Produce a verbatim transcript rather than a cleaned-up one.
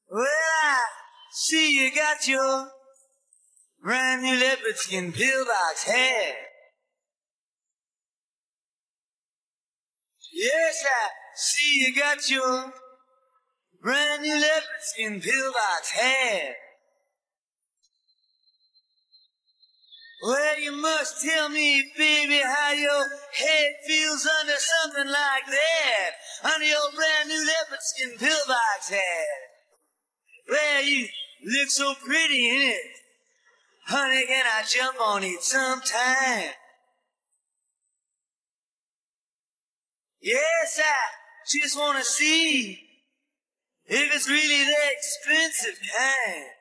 Well, I see you got your brand new leopard skin pillbox hair. Yes, I see you got your brand new leopard skin pillbox hair. Well, you must tell me, baby, how your head feels under something like that. Under your brand new leopard skin pillbox hair. Well, you look so pretty in it. Honey, can I jump on it sometime? Yes, I just want to see if it's really the expensive kind.